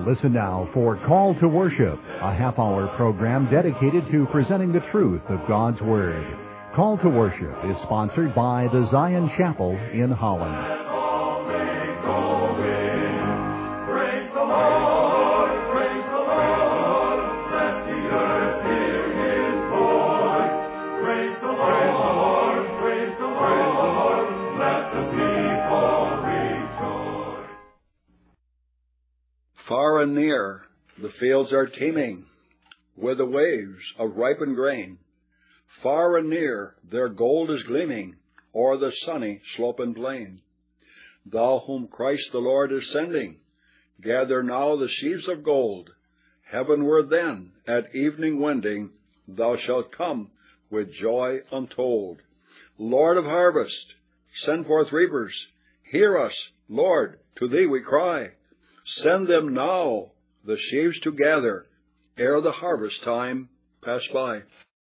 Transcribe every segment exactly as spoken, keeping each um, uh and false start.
Listen now for Call to Worship, a half-hour program dedicated to presenting the truth of God's Word. Call to Worship is sponsored by the Zion Chapel in Holland. Far and near, the fields are teeming with the waves of ripened grain. Far and near, their gold is gleaming o'er the sunny sloping plain. Thou whom Christ the Lord is sending, gather now the sheaves of gold. Heavenward then, at evening wending, thou shalt come with joy untold. Lord of harvest, send forth reapers. Hear us, Lord, to thee we cry. Send them now, the sheaves to gather, ere the harvest time pass by.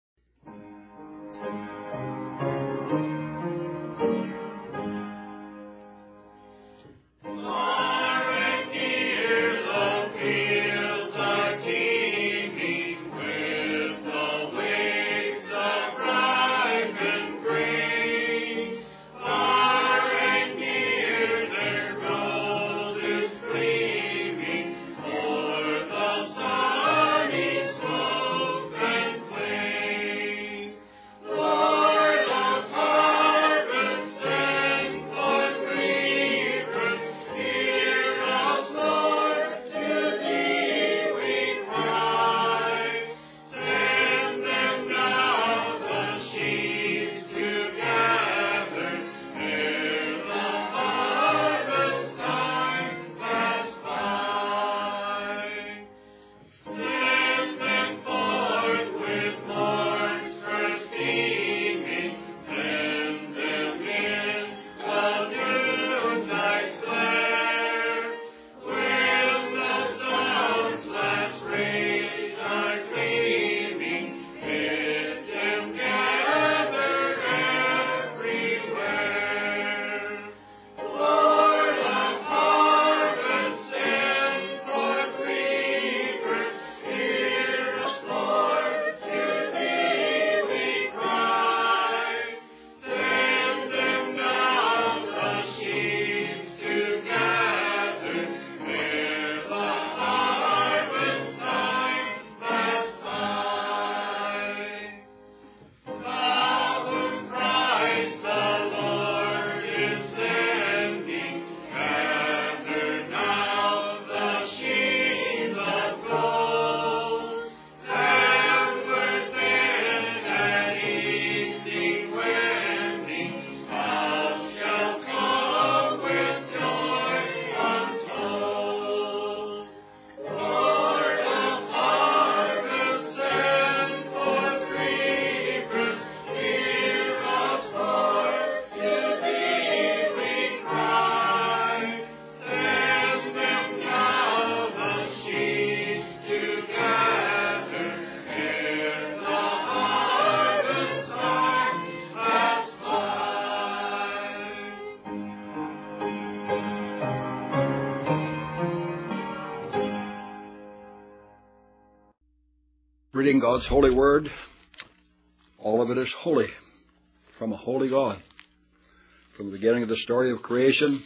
Reading God's holy word, all of it is holy, from a holy God. From the beginning of the story of creation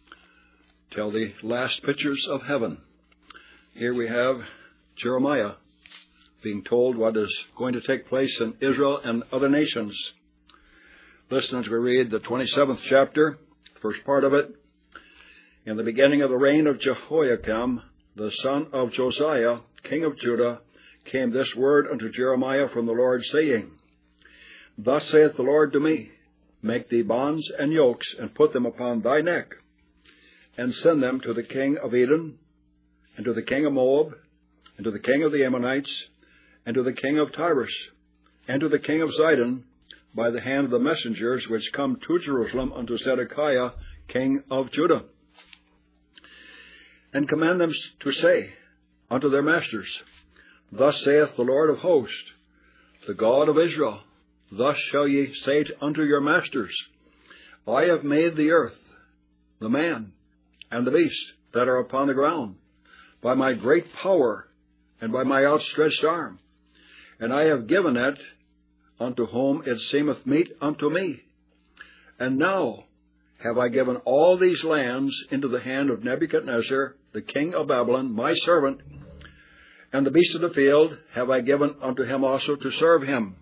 till the last pictures of heaven. Here we have Jeremiah being told what is going to take place in Israel and other nations. Listen as we read the twenty-seventh chapter, first part of it. In the beginning of the reign of Jehoiakim, the son of Josiah, king of Judah, came this word unto Jeremiah from the Lord, saying, Thus saith the Lord to me, Make thee bonds and yokes, and put them upon thy neck, and send them to the king of Edom, and to the king of Moab, and to the king of the Ammonites, and to the king of Tyrus, and to the king of Zidon, by the hand of the messengers which come to Jerusalem unto Zedekiah, king of Judah. And command them to say unto their masters, Thus saith the Lord of hosts, the God of Israel, Thus shall ye say unto your masters, I have made the earth, the man, and the beast that are upon the ground, by my great power and by my outstretched arm. And I have given it unto whom it seemeth meet unto me. And now have I given all these lands into the hand of Nebuchadnezzar, the king of Babylon, my servant, and the beasts of the field have I given unto him also to serve him.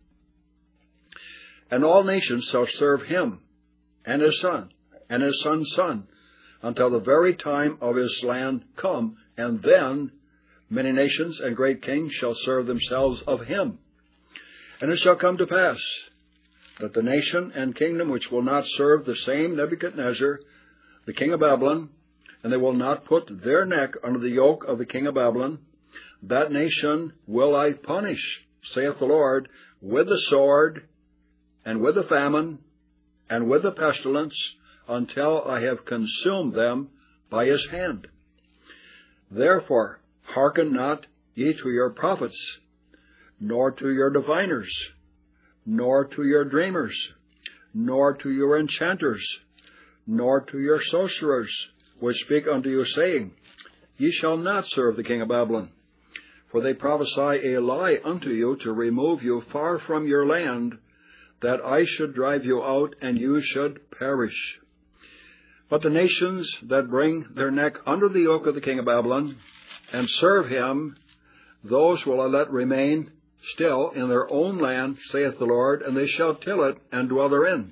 And all nations shall serve him, and his son, and his son's son, until the very time of his land come, and then many nations and great kings shall serve themselves of him. And it shall come to pass that the nation and kingdom which will not serve the same Nebuchadnezzar, the king of Babylon, and they will not put their neck under the yoke of the king of Babylon, that nation will I punish, saith the Lord, with the sword, and with the famine, and with the pestilence, until I have consumed them by his hand. Therefore, hearken not ye to your prophets, nor to your diviners, nor to your dreamers, nor to your enchanters, nor to your sorcerers, which speak unto you, saying, Ye shall not serve the king of Babylon. For they prophesy a lie unto you to remove you far from your land, that I should drive you out, and you should perish. But the nations that bring their neck under the yoke of the king of Babylon, and serve him, those will I let remain still in their own land, saith the Lord, and they shall till it and dwell therein.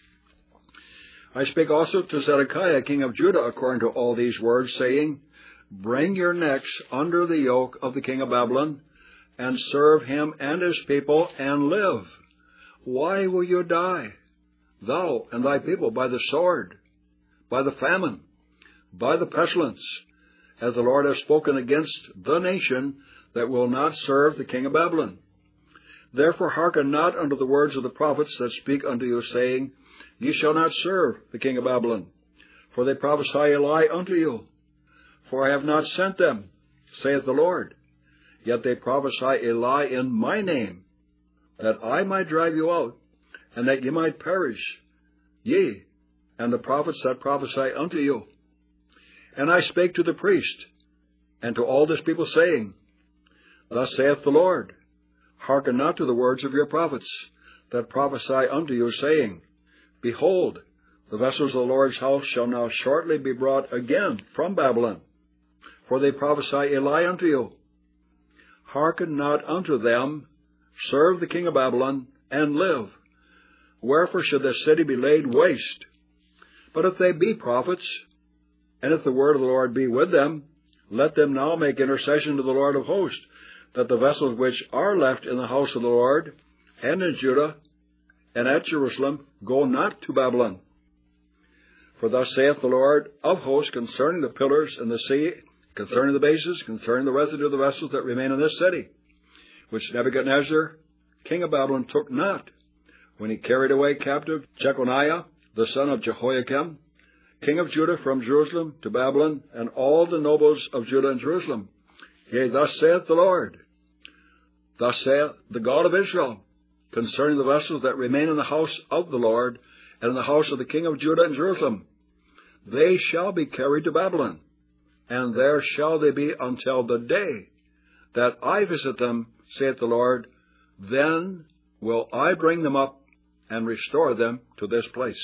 I speak also to Zedekiah king of Judah according to all these words, saying, Bring your necks under the yoke of the king of Babylon, and serve him and his people, and live. Why will you die, thou and thy people, by the sword, by the famine, by the pestilence, as the Lord has spoken against the nation that will not serve the king of Babylon? Therefore hearken not unto the words of the prophets that speak unto you, saying, Ye shall not serve the king of Babylon, for they prophesy a lie unto you. For I have not sent them, saith the Lord. Yet they prophesy a lie in my name, that I might drive you out, and that ye might perish, ye, and the prophets that prophesy unto you. And I spake to the priest, and to all this people, saying, Thus saith the Lord, Hearken not to the words of your prophets, that prophesy unto you, saying, Behold, the vessels of the Lord's house shall now shortly be brought again from Babylon. For they prophesy a lie unto you. Hearken not unto them, serve the king of Babylon, and live. Wherefore should this city be laid waste? But if they be prophets, and if the word of the Lord be with them, let them now make intercession to the Lord of hosts, that the vessels which are left in the house of the Lord, and in Judah, and at Jerusalem, go not to Babylon. For thus saith the Lord of hosts concerning the pillars and the sea, concerning the bases, concerning the residue of the vessels that remain in this city, which Nebuchadnezzar, king of Babylon, took not, when he carried away captive Jeconiah, the son of Jehoiakim, king of Judah, from Jerusalem to Babylon, and all the nobles of Judah and Jerusalem. Yea, thus saith the Lord, thus saith the God of Israel, concerning the vessels that remain in the house of the Lord, and in the house of the king of Judah and Jerusalem. They shall be carried to Babylon, and there shall they be until the day that I visit them, saith the Lord. Then will I bring them up and restore them to this place.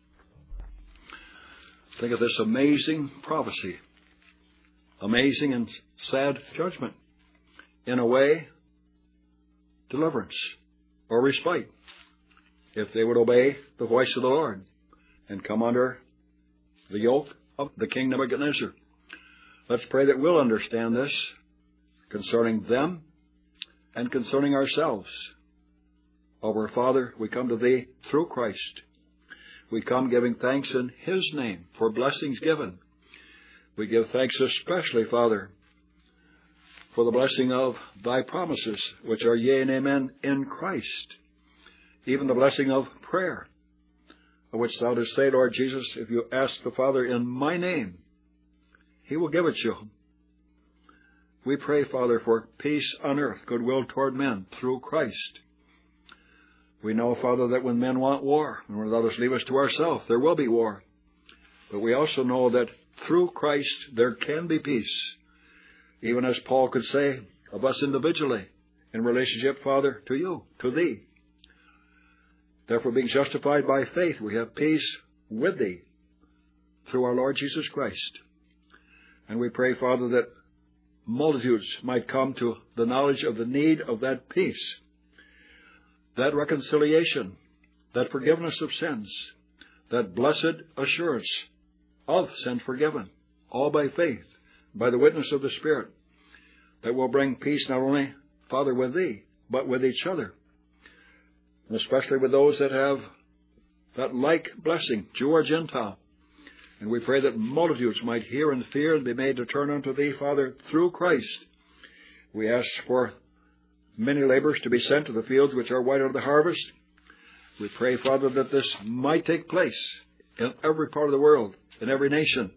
Think of this amazing prophecy, amazing and sad judgment. In a way, deliverance or respite, if they would obey the voice of the Lord and come under the yoke of the king Nebuchadnezzar. Let's pray that we'll understand this concerning them and concerning ourselves. O our Father, we come to Thee through Christ. We come giving thanks in His name for blessings given. We give thanks especially, Father, for the blessing of Thy promises, which are yea and amen in Christ. Even the blessing of prayer, of which Thou dost say, Lord Jesus, if you ask the Father in my name, He will give it you. We pray, Father, for peace on earth, goodwill toward men through Christ. We know, Father, that when men want war, and when others leave us to ourselves, there will be war. But we also know that through Christ there can be peace, even as Paul could say of us individually, in relationship, Father, to you, to thee. Therefore, being justified by faith, we have peace with thee through our Lord Jesus Christ. And we pray, Father, that multitudes might come to the knowledge of the need of that peace, that reconciliation, that forgiveness of sins, that blessed assurance of sin forgiven, all by faith, by the witness of the Spirit, that will bring peace not only, Father, with thee, but with each other, and especially with those that have that like blessing, Jew or Gentile. And we pray that multitudes might hear and fear and be made to turn unto thee, Father, through Christ. We ask for many laborers to be sent to the fields which are white of the harvest. We pray, Father, that this might take place in every part of the world, in every nation,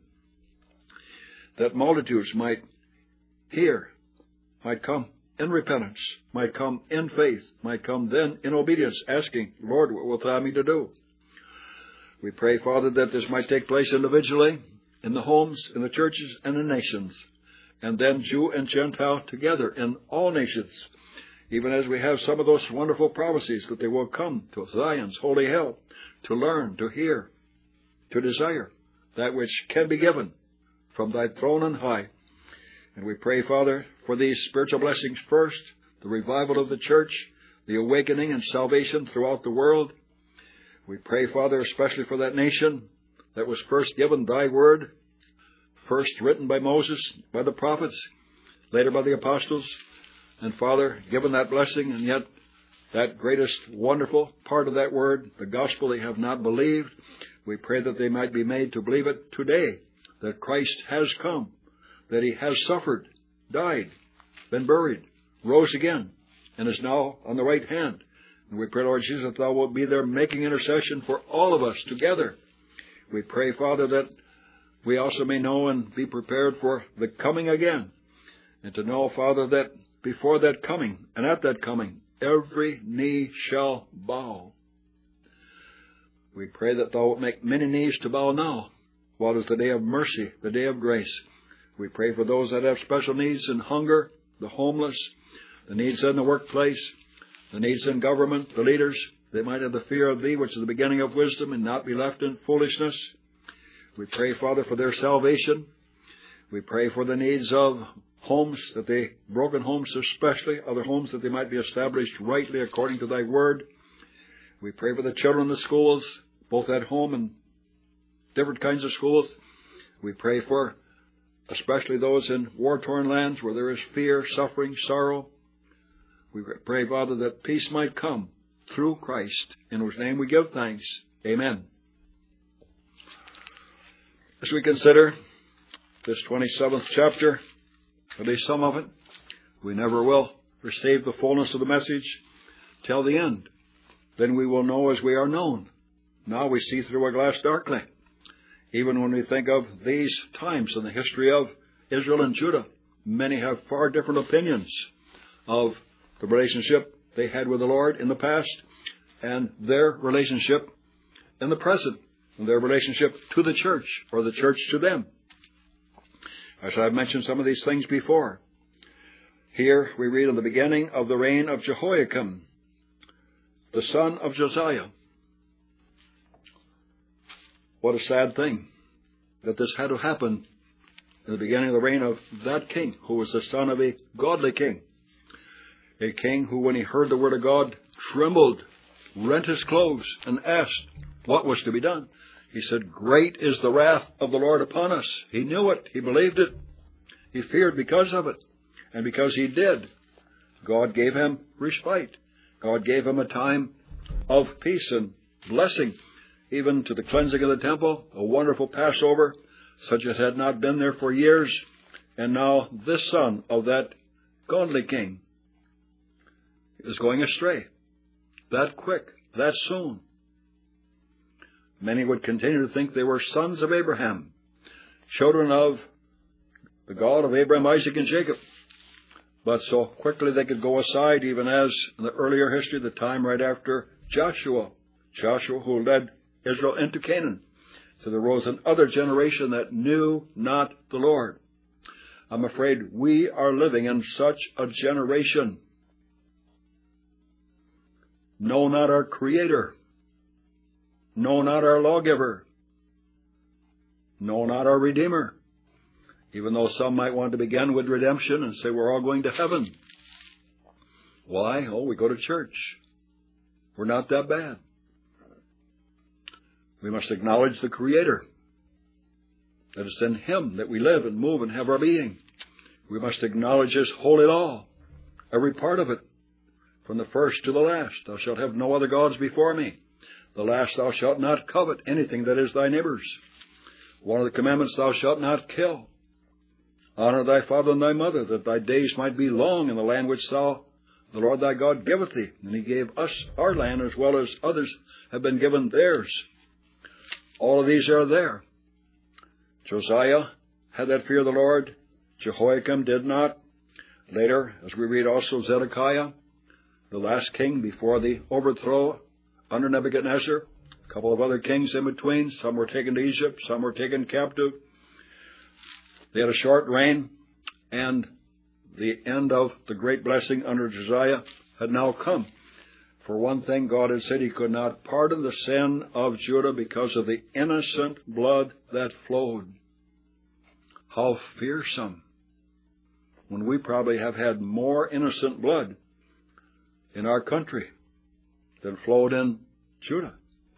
that multitudes might hear, might come in repentance, might come in faith, might come then in obedience, asking, Lord, what wilt thou have me to do? We pray, Father, that this might take place individually, in the homes, in the churches, and in nations, and then Jew and Gentile together in all nations, even as we have some of those wonderful prophecies that they will come to Zion's holy hill, to learn, to hear, to desire that which can be given from thy throne on high. And we pray, Father, for these spiritual blessings first, the revival of the church, the awakening and salvation throughout the world. We pray, Father, especially for that nation that was first given thy word, first written by Moses, by the prophets, later by the apostles, and, Father, given that blessing, and yet that greatest wonderful part of that word, the gospel, they have not believed. We pray that they might be made to believe it today, that Christ has come, that he has suffered, died, been buried, rose again, and is now on the right hand. And we pray, Lord Jesus, that thou wilt be there making intercession for all of us together. We pray, Father, that we also may know and be prepared for the coming again. And to know, Father, that before that coming and at that coming, every knee shall bow. We pray that thou wilt make many knees to bow now, while it is the day of mercy, the day of grace. We pray for those that have special needs in hunger, the homeless, the needs in the workplace, the needs in government, the leaders. They might have the fear of thee, which is the beginning of wisdom, and not be left in foolishness. We pray, Father, for their salvation. We pray for the needs of homes, that they, broken homes especially, other homes that they might be established rightly according to thy word. We pray for the children in the schools, both at home and different kinds of schools. We pray for especially those in war-torn lands where there is fear, suffering, sorrow. We pray, Father, that peace might come through Christ, in whose name we give thanks. Amen. As we consider this twenty-seventh chapter, at least some of it, we never will receive the fullness of the message till the end. Then we will know as we are known. Now we see through a glass darkly. Even when we think of these times in the history of Israel and Judah, many have far different opinions of the relationship they had with the Lord in the past and their relationship in the present, and their relationship to the church, or the church to them. As I've mentioned some of these things before. Here we read in the beginning of the reign of Jehoiakim, the son of Josiah. What a sad thing that this had to happen in the beginning of the reign of that king, who was the son of a godly king. A king who, when he heard the word of God, trembled, rent his clothes, and asked what was to be done. He said, great is the wrath of the Lord upon us. He knew it. He believed it. He feared because of it. And because he did, God gave him respite. God gave him a time of peace and blessing, even to the cleansing of the temple, a wonderful Passover, such as had not been there for years. And now this son of that godly king is going astray. That quick, that soon. Many would continue to think they were sons of Abraham, children of the God of Abraham, Isaac, and Jacob. But so quickly they could go aside, even as in the earlier history, the time right after Joshua, Joshua who led Israel into Canaan. So there rose another generation that knew not the Lord. I'm afraid we are living in such a generation. No, not our Creator. No, not our lawgiver. No, not our Redeemer. Even though some might want to begin with redemption and say we're all going to heaven. Why? Oh, we go to church. We're not that bad. We must acknowledge the Creator. That it's in Him that we live and move and have our being. We must acknowledge His holy law, every part of it, from the first to the last. Thou shalt have no other gods before me. The last, thou shalt not covet anything that is thy neighbor's. One of the commandments, thou shalt not kill. Honor thy father and thy mother, that thy days might be long in the land which thou, the Lord thy God, giveth thee. And He gave us our land as well as others have been given theirs. All of these are there. Josiah had that fear of the Lord. Jehoiakim did not. Later, as we read also Zedekiah, the last king before the overthrow under Nebuchadnezzar, a couple of other kings in between. Some were taken to Egypt, some were taken captive. They had a short reign, and the end of the great blessing under Josiah had now come. For one thing, God had said He could not pardon the sin of Judah because of the innocent blood that flowed. How fearsome, when we probably have had more innocent blood in our country than flowed in Judah.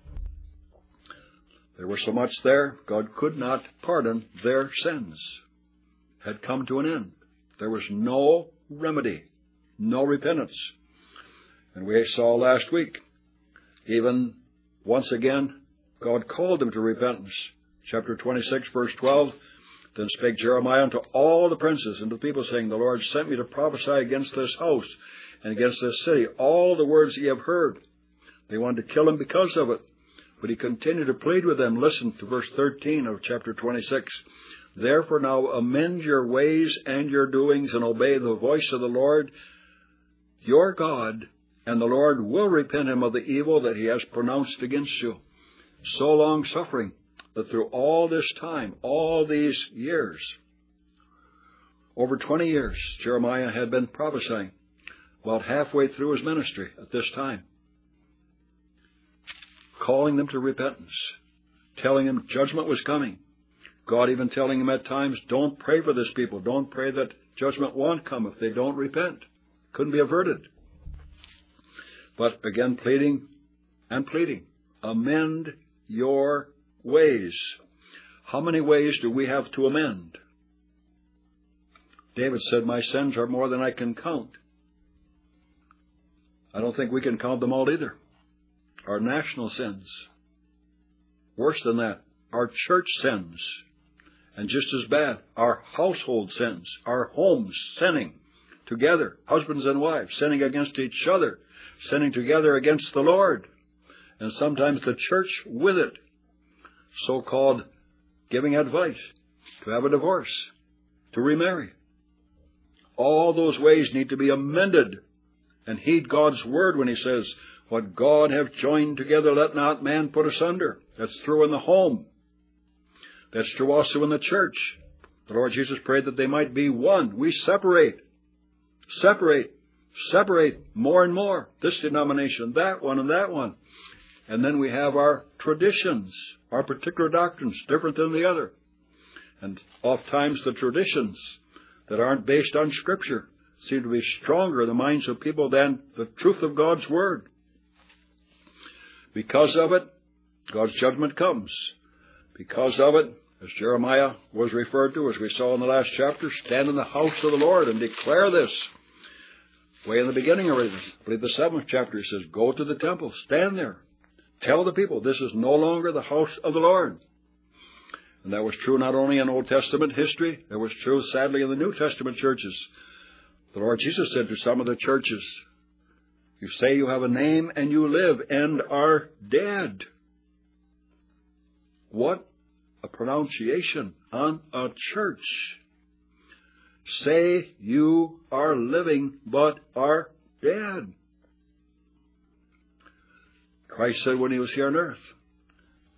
There was so much there, God could not pardon their sins. Had come to an end. There was no remedy, no repentance. And we saw last week, even once again, God called them to repentance. Chapter twenty-six, verse twelve, Then spake Jeremiah unto all the princes and to the people, saying, The Lord sent me to prophesy against this house and against this city, all the words ye have heard. They wanted to kill him because of it. But he continued to plead with them. Listen to verse thirteen of chapter twenty-six. Therefore now amend your ways and your doings, and obey the voice of the Lord your God, and the Lord will repent him of the evil that he has pronounced against you. So long suffering that through all this time, all these years, over twenty years, Jeremiah had been prophesying, about halfway through his ministry at this time, calling them to repentance, telling them judgment was coming. God even telling him at times, don't pray for this people. Don't pray that judgment won't come if they don't repent. Couldn't be averted. But again, pleading and pleading. Amend your ways. How many ways do we have to amend? David said, my sins are more than I can count. I don't think we can count them all either. Our national sins. Worse than that, our church sins. And just as bad, our household sins, our homes sinning together, husbands and wives sinning against each other, sinning together against the Lord, and sometimes the church with it, so-called giving advice to have a divorce, to remarry. All those ways need to be amended, and heed God's word when He says, what God hath joined together, let not man put asunder. That's true in the home. That's true also in the church. The Lord Jesus prayed that they might be one. We separate, separate, separate more and more. This denomination, that one, and that one. And then we have our traditions, our particular doctrines, different than the other. And oftentimes the traditions that aren't based on Scripture seem to be stronger in the minds of people than the truth of God's Word. Because of it, God's judgment comes. Because of it, as Jeremiah was referred to, as we saw in the last chapter, stand in the house of the Lord and declare this. Way in the beginning already, I believe the seventh chapter, he says, go to the temple, stand there. Tell the people this is no longer the house of the Lord. And that was true not only in Old Testament history, it was true, sadly, in the New Testament churches. The Lord Jesus said to some of the churches, you say you have a name and you live and are dead. What a pronunciation on a church. Say you are living but are dead. Christ said when He was here on earth,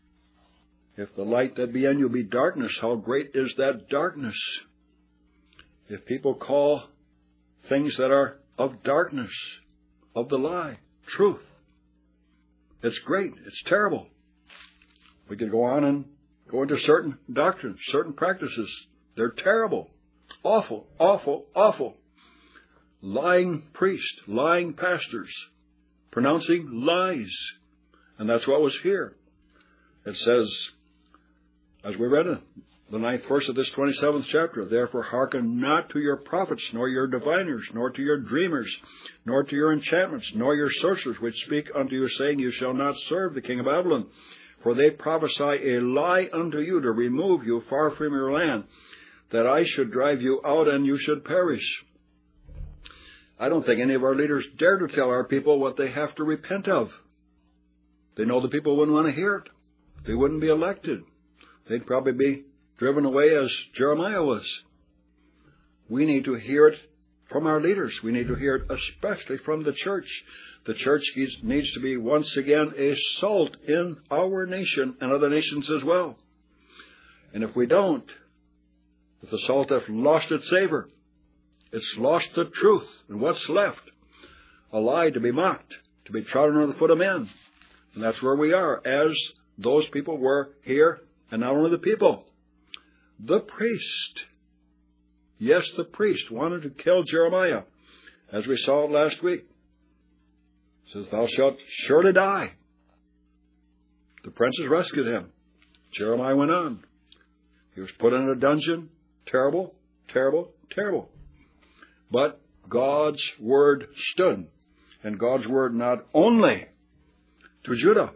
if the light that be in you be darkness, how great is that darkness? if people call things that are of darkness, of the lie, truth, it's great. It's terrible. We could go on and go into certain doctrines, certain practices. They're terrible. Awful, awful, awful. Lying priests, lying pastors, pronouncing lies. And that's what was here. It says, as we read in the ninth verse of this twenty-seventh chapter, therefore hearken not to your prophets, nor your diviners, nor to your dreamers, nor to your enchantments, nor your sorcerers, which speak unto you, saying, you shall not serve the king of Babylon. For they prophesy a lie unto you to remove you far from your land, that I should drive you out and you should perish. I don't think any of our leaders dare to tell our people what they have to repent of. They know the people wouldn't want to hear it. They wouldn't be elected. They'd probably be driven away as Jeremiah was. We need to hear it from our leaders. We need to hear it especially from the church. The church needs to be once again a salt in our nation and other nations as well. And if we don't, if the salt has lost its savor, it's lost the truth. And what's left? A lie to be mocked, to be trodden under the foot of men. And that's where we are, as those people were here, and not only the people. The priest. Yes, the priest wanted to kill Jeremiah, as we saw it last week. It says, thou shalt surely die. The princes rescued him. Jeremiah went on. He was put in a dungeon. Terrible, terrible, terrible. But God's word stood. And God's word not only to Judah.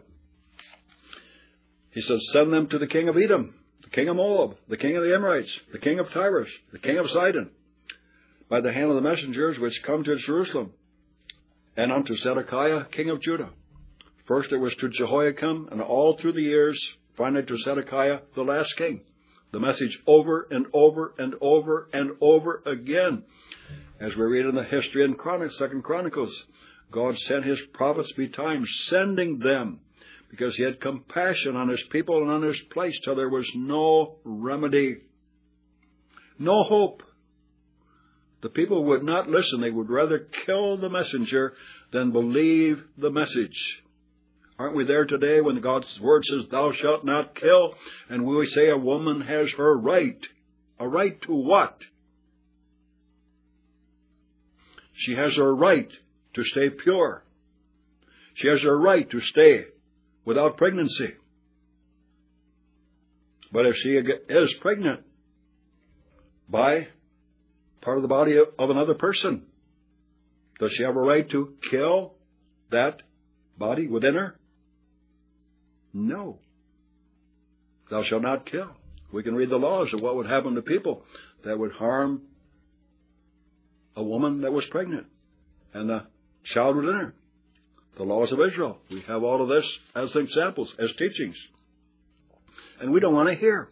He says, send them to the king of Edom, the king of Moab, the king of the Amorites, the king of Tyrus, the king of Sidon, by the hand of the messengers which come to Jerusalem, and unto Zedekiah, king of Judah. First it was to Jehoiakim, and all through the years, finally to Zedekiah, the last king. The message over and over and over and over again. As we read in the history in Chronicles, Second Chronicles, God sent his prophets betimes, sending them, because he had compassion on his people and on his place, till there was no remedy, no hope. The people would not listen. They would rather kill the messenger than believe the message. Aren't we there today when God's word says, thou shalt not kill? And we say a woman has her right. A right to what? She has her right to stay pure. She has her right to stay without pregnancy. But if she is pregnant by part of the body of another person, does she have a right to kill that body within her? No. Thou shalt not kill. We can read the laws of what would happen to people that would harm a woman that was pregnant and the child within her. The laws of Israel. We have all of this as examples, as teachings. And we don't want to hear.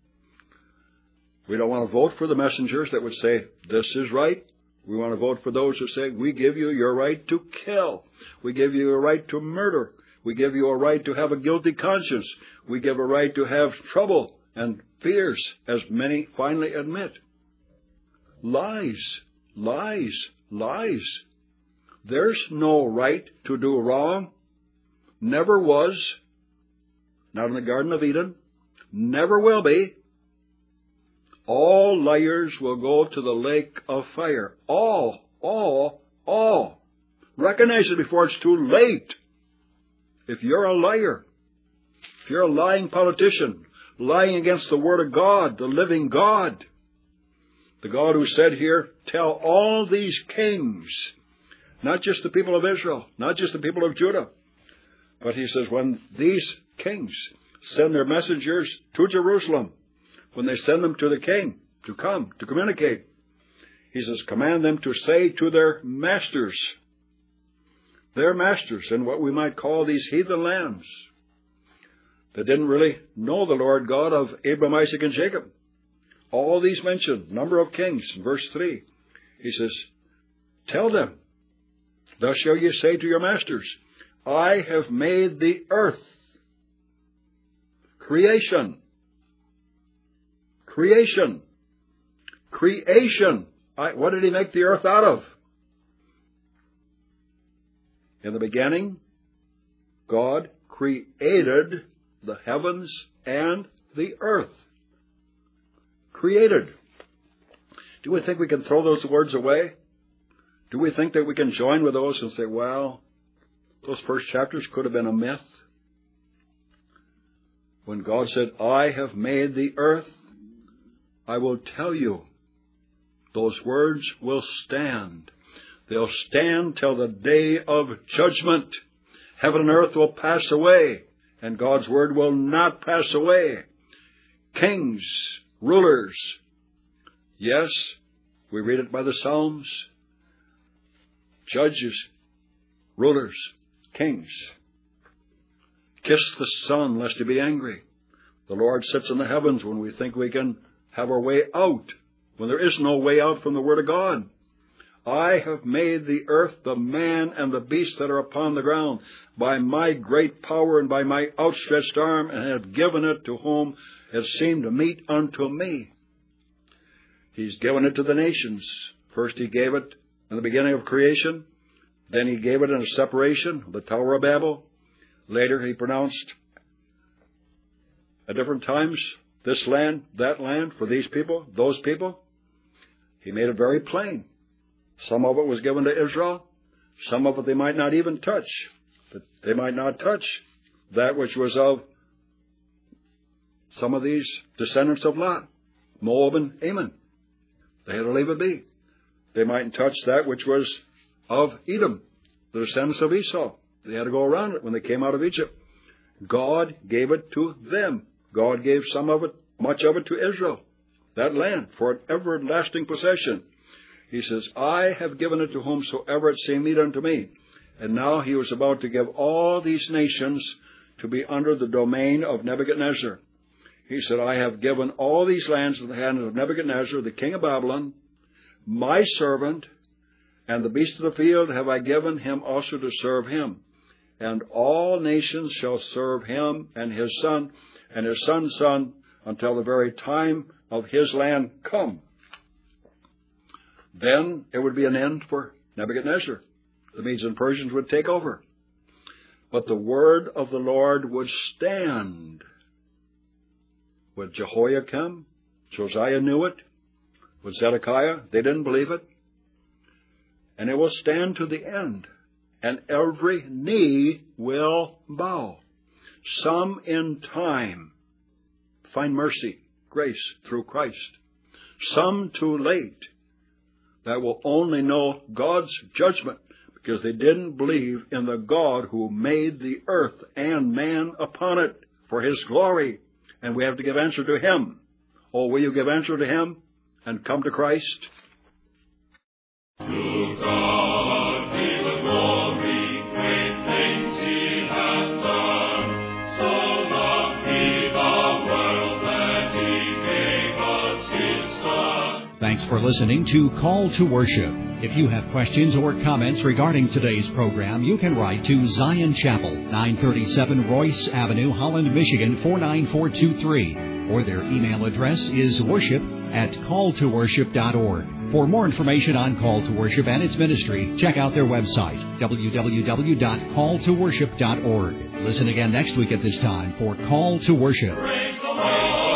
We don't want to vote for the messengers that would say, this is right. We want to vote for those who say, we give you your right to kill. We give you a right to murder. We give you a right to have a guilty conscience. We give a right to have trouble and fears, as many finally admit. Lies, lies, lies. There's no right to do wrong. Never was. Not in the Garden of Eden. Never will be. All liars will go to the lake of fire. All, all, all. Recognize it before it's too late. If you're a liar, if you're a lying politician, lying against the Word of God, the living God, the God who said here, tell all these kings, not just the people of Israel, not just the people of Judah, but he says when these kings send their messengers to Jerusalem, when they send them to the king to come, to communicate, he says, command them to say to their masters, their masters in what we might call these heathen lands that didn't really know the Lord God of Abraham, Isaac, and Jacob. All these mentioned, number of kings, in verse three. He says, tell them, thus shall ye say to your masters, I have made the earth, creation, creation, creation, I, what did he make the earth out of? In the beginning, God created the heavens and the earth. Created. Do we think we can throw those words away? Do we think that we can join with those and say, well, those first chapters could have been a myth? When God said, I have made the earth, I will tell you, those words will stand. They'll stand till the day of judgment. Heaven and earth will pass away, and God's word will not pass away. Kings, rulers. Yes, we read it by the Psalms. Judges, rulers, kings. Kiss the Son, lest he be angry. The Lord sits in the heavens when we think we can have our way out, when there is no way out from the Word of God. I have made the earth, the man, and the beast that are upon the ground, by my great power and by my outstretched arm, and have given it to whom it seemed meet unto me. He's given it to the nations. First he gave it in the beginning of creation. Then he gave it in a separation, the Tower of Babel. Later he pronounced at different times, this land, that land, for these people, those people. He made it very plain. Some of it was given to Israel. Some of it they might not even touch. They might not touch that which was of some of these descendants of Lot, Moab and Ammon. They had to leave it be. They mightn't touch that which was of Edom, the descendants of Esau. They had to go around it when they came out of Egypt. God gave it to them. God gave some of it, much of it to Israel, that land, for an everlasting possession. He says, I have given it to whomsoever it seemed meet unto me. And now he was about to give all these nations to be under the domain of Nebuchadnezzar. He said, I have given all these lands in the hand of Nebuchadnezzar, the king of Babylon, my servant, and the beast of the field have I given him also to serve him. And all nations shall serve him and his son and his son's son until the very time of his land come. Then it would be an end for Nebuchadnezzar. The Medes and Persians would take over. But the word of the Lord would stand. With Jehoiakim, Josiah knew it. With Zedekiah, they didn't believe it. And it will stand to the end. And every knee will bow. Some in time find mercy, grace through Christ. Some too late that will only know God's judgment because they didn't believe in the God who made the earth and man upon it for his glory. And we have to give answer to him. Oh, will you give answer to him and come to Christ? To God be the glory, great things he hath done. So loved he the world that he gave us his Son. Thanks for listening to Call to Worship. If you have questions or comments regarding today's program, you can write to Zion Chapel, nine thirty-seven Royce Avenue, Holland, Michigan, four nine four two three. Or their email address is worship at call to worship dot org. For more information on Call to Worship and its ministry, check out their website, w w w dot call to worship dot org. Listen again next week at this time for Call to Worship. Praise the Lord.